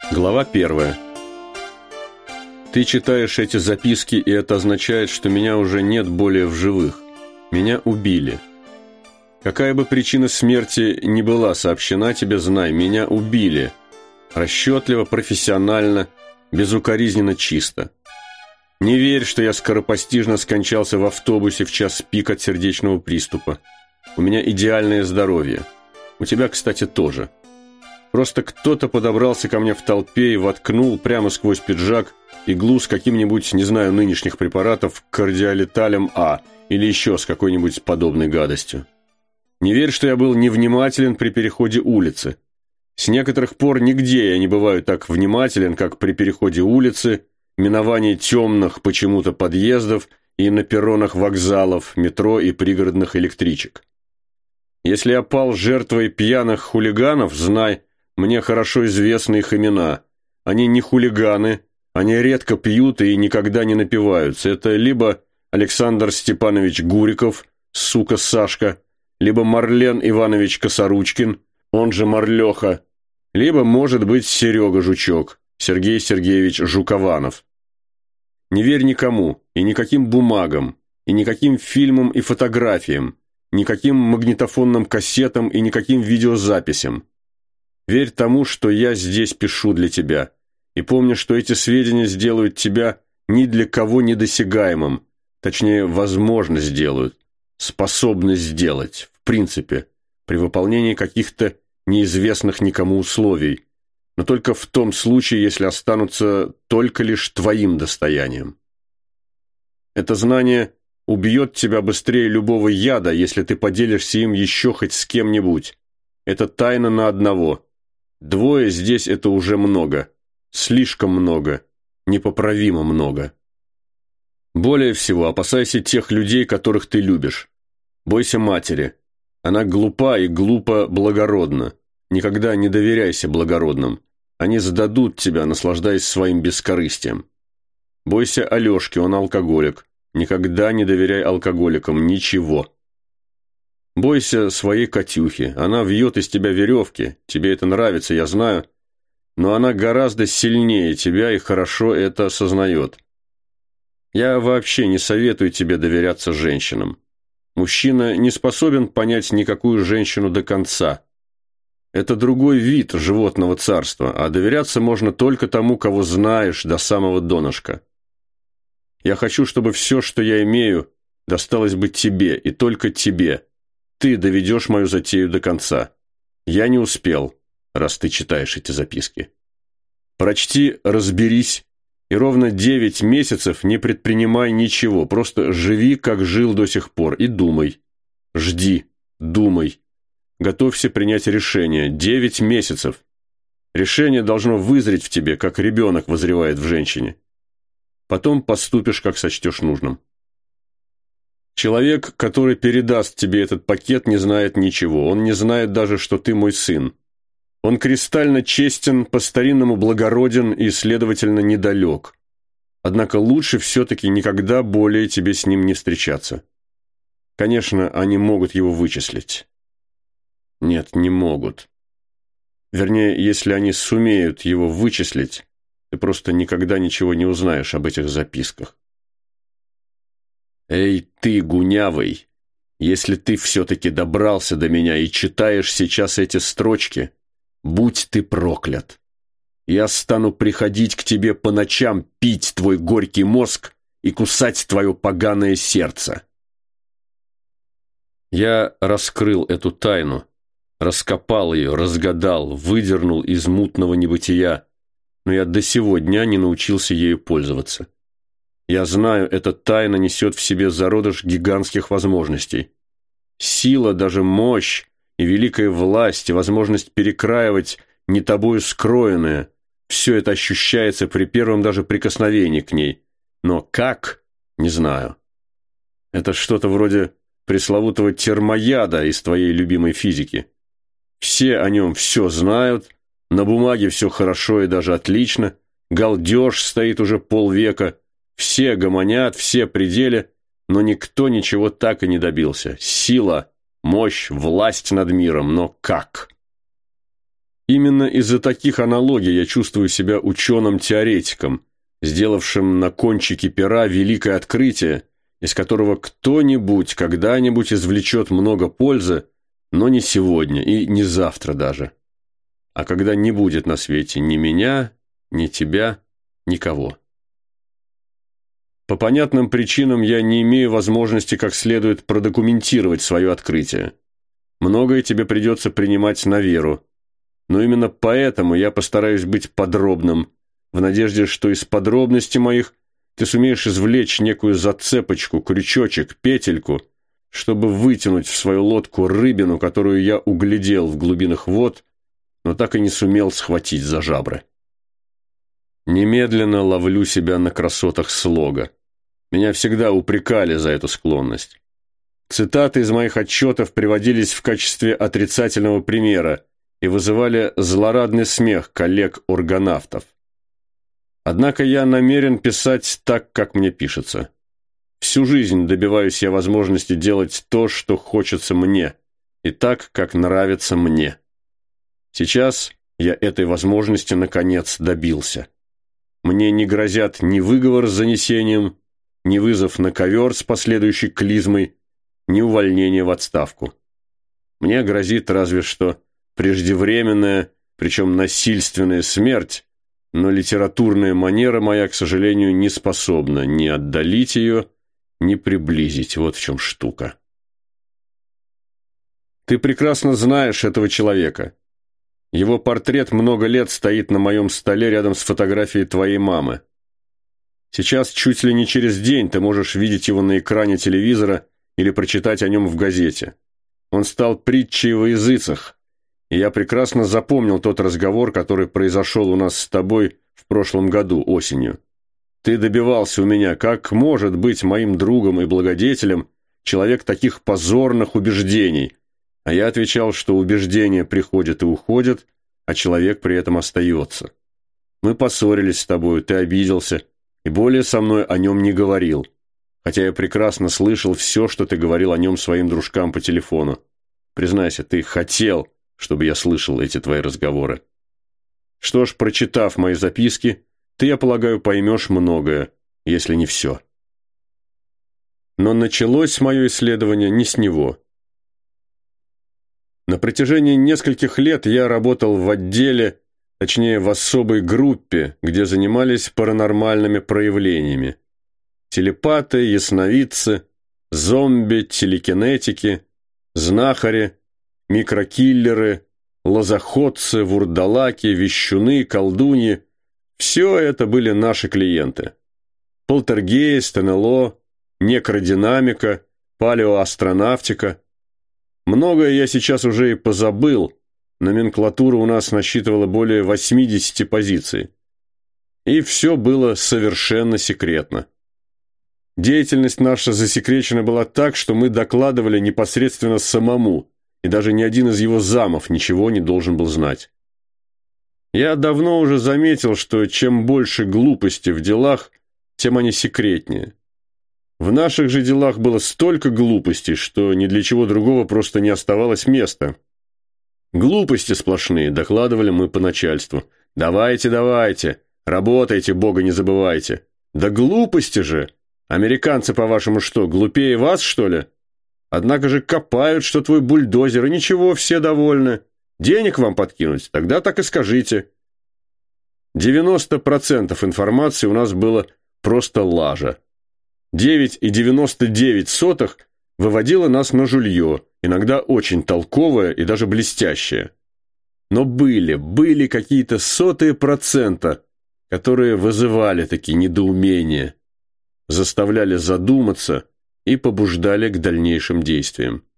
Глава 1. Ты читаешь эти записки, и это означает, что меня уже нет более в живых. Меня убили. Какая бы причина смерти ни была сообщена тебе, знай, меня убили. Расчетливо, профессионально, безукоризненно чисто. Не верь, что я скоропостижно скончался в автобусе в час пик от сердечного приступа. У меня идеальное здоровье. У тебя, кстати, тоже. Просто кто-то подобрался ко мне в толпе и воткнул прямо сквозь пиджак иглу с каким-нибудь, не знаю, нынешних препаратов, кардиолеталем А или еще с какой-нибудь подобной гадостью. Не верь, что я был невнимателен при переходе улицы. С некоторых пор нигде я не бываю так внимателен, как при переходе улицы, миновании темных почему-то подъездов и на перронах вокзалов, метро и пригородных электричек. Если я пал жертвой пьяных хулиганов, знай, мне хорошо известны их имена. Они не хулиганы, они редко пьют и никогда не напиваются. Это либо Александр Степанович Гуриков, сука Сашка, либо Марлен Иванович Косоручкин, он же Марлеха, либо, может быть, Серега Жучок, Сергей Сергеевич Жукованов. Не верь никому, и никаким бумагам, и никаким фильмам и фотографиям, никаким магнитофонным кассетам и никаким видеозаписям. Верь тому, что я здесь пишу для тебя, и помни, что эти сведения сделают тебя ни для кого недосягаемым, точнее, возможно сделают, способны сделать, в принципе, при выполнении каких-то неизвестных никому условий, но только в том случае, если останутся только лишь твоим достоянием. Это знание убьет тебя быстрее любого яда, если ты поделишься им еще хоть с кем-нибудь. Это тайна на одного. Двое здесь это уже много. Слишком много. Непоправимо много. Более всего, опасайся тех людей, которых ты любишь. Бойся матери. Она глупа и глупо благородна. Никогда не доверяйся благородным. Они сдадут тебя, наслаждаясь своим бескорыстием. Бойся Алешки, он алкоголик. Никогда не доверяй алкоголикам ничего. Бойся своей Катюхи. Она вьет из тебя веревки. Тебе это нравится, я знаю. Но она гораздо сильнее тебя и хорошо это осознает. Я вообще не советую тебе доверяться женщинам. Мужчина не способен понять никакую женщину до конца. Это другой вид животного царства, а доверяться можно только тому, кого знаешь до самого донышка. Я хочу, чтобы все, что я имею, досталось бы тебе и только тебе. Ты доведешь мою затею до конца. Я не успел, раз ты читаешь эти записки. Прочти, разберись, и ровно 9 месяцев не предпринимай ничего, просто живи, как жил до сих пор, и думай. Жди, думай. Готовься принять решение. 9 месяцев. Решение должно вызреть в тебе, как ребенок вызревает в женщине. Потом поступишь, как сочтешь нужным. Человек, который передаст тебе этот пакет, не знает ничего. Он не знает даже, что ты мой сын. Он кристально честен, по-старинному благороден и, следовательно, недалек. Однако лучше все-таки никогда более тебе с ним не встречаться. Конечно, они могут его вычислить. Нет, не могут. Вернее, если они сумеют его вычислить, ты просто никогда ничего не узнаешь об этих записках. Эй, ты, гунявый, если ты все-таки добрался до меня и читаешь сейчас эти строчки, будь ты проклят. Я стану приходить к тебе по ночам, пить твой горький мозг и кусать твое поганое сердце. Я раскрыл эту тайну, раскопал ее, разгадал, выдернул из мутного небытия, но я до сего дня не научился ею пользоваться. Я знаю, эта тайна несет в себе зародыш гигантских возможностей. Сила, даже мощь и великая власть, и возможность перекраивать не тобою скроенное, все это ощущается при первом даже прикосновении к ней. Но как? Не знаю. Это что-то вроде пресловутого термояда из твоей любимой физики. Все о нем все знают, на бумаге все хорошо и даже отлично, галдеж стоит уже полвека, все гомонят, все при деле, но никто ничего так и не добился. Сила, мощь, власть над миром, но как? Именно из-за таких аналогий я чувствую себя ученым-теоретиком, сделавшим на кончике пера великое открытие, из которого кто-нибудь когда-нибудь извлечет много пользы, но не сегодня и не завтра даже. А когда не будет на свете ни меня, ни тебя, никого. По понятным причинам я не имею возможности как следует продокументировать свое открытие. Многое тебе придется принимать на веру. Но именно поэтому я постараюсь быть подробным, в надежде, что из подробностей моих ты сумеешь извлечь некую зацепочку, крючочек, петельку, чтобы вытянуть в свою лодку рыбину, которую я углядел в глубинах вод, но так и не сумел схватить за жабры. Немедленно ловлю себя на красотах слога. Меня всегда упрекали за эту склонность. Цитаты из моих отчетов приводились в качестве отрицательного примера и вызывали злорадный смех коллег-органавтов. Однако я намерен писать так, как мне пишется. Всю жизнь добиваюсь я возможности делать то, что хочется мне, и так, как нравится мне. Сейчас я этой возможности, наконец, добился. Мне не грозят ни выговор с занесением, ни вызов на ковер с последующей клизмой, ни увольнение в отставку. Мне грозит разве что преждевременная, причем насильственная смерть, но литературная манера моя, к сожалению, не способна ни отдалить ее, ни приблизить. Вот в чем штука. Ты прекрасно знаешь этого человека. Его портрет много лет стоит на моем столе рядом с фотографией твоей мамы. Сейчас чуть ли не через день ты можешь видеть его на экране телевизора или прочитать о нем в газете. Он стал притчей во языцах, и я прекрасно запомнил тот разговор, который произошел у нас с тобой в прошлом году осенью. Ты добивался у меня, как может быть моим другом и благодетелем человек таких позорных убеждений, а я отвечал, что убеждения приходят и уходят, а человек при этом остается. Мы поссорились с тобой, ты обиделся, и более со мной о нем не говорил, хотя я прекрасно слышал все, что ты говорил о нем своим дружкам по телефону. Признайся, ты хотел, чтобы я слышал эти твои разговоры. Что ж, прочитав мои записки, ты, я полагаю, поймешь многое, если не все. Но началось мое исследование не с него. На протяжении нескольких лет я работал в отделе, точнее в особой группе, где занимались паранормальными проявлениями. Телепаты, ясновидцы, зомби, телекинетики, знахари, микрокиллеры, лозоходцы, вурдалаки, вещуны, колдуньи – все это были наши клиенты. Полтергейст, НЛО, некродинамика, палеоастронавтика. Многое я сейчас уже и позабыл. Номенклатура у нас насчитывала более 80 позиций. И все было совершенно секретно. Деятельность наша засекречена была так, что мы докладывали непосредственно самому, и даже ни один из его замов ничего не должен был знать. Я давно уже заметил, что чем больше глупости в делах, тем они секретнее. В наших же делах было столько глупостей, что ни для чего другого просто не оставалось места. Глупости сплошные, докладывали мы по начальству. Давайте, давайте, работайте, Бога не забывайте. Да глупости же! Американцы, по-вашему, что, глупее вас, что ли? Однако же копают, что твой бульдозер, и ничего, все довольны. Денег вам подкинуть? Тогда так и скажите. 90% информации у нас было просто лажа. 9,99 выводило нас на жулье, иногда очень толковое и даже блестящее. Но были какие-то 0,01%, которые вызывали такие недоумения, заставляли задуматься и побуждали к дальнейшим действиям.